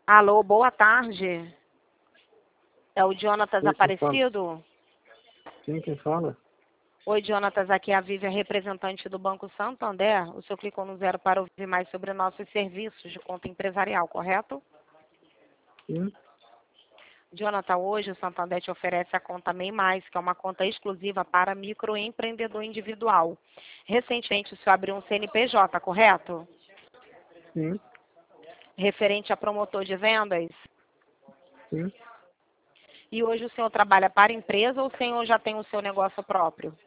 Alô, boa tarde. É o Jonatas Sim, quem fala? Aparecido? Sim, quem fala? Oi, Jonatas, aqui é a Vivian, representante do Banco Santander. O senhor clicou no 0 para ouvir mais sobre nossos serviços de conta empresarial, correto? Sim. Jonathan, hoje o Santander te oferece a conta MEI Mais, que é uma conta exclusiva para microempreendedor individual. Recentemente o senhor abriu um CNPJ, correto? Sim. Referente a promotor de vendas? Sim. E hoje o senhor trabalha para empresa ou o senhor já tem o seu negócio próprio?